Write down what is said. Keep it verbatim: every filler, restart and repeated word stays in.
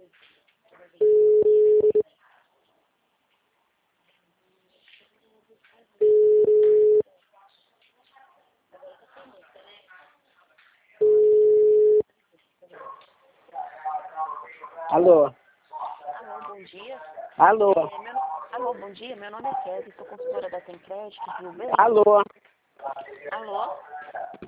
Alô? Alô, bom dia. Alô? É, meu... Alô, bom dia. Meu nome é Kelly, sou consultora da Tem Crédito, Rio Belém. Alô? Alô?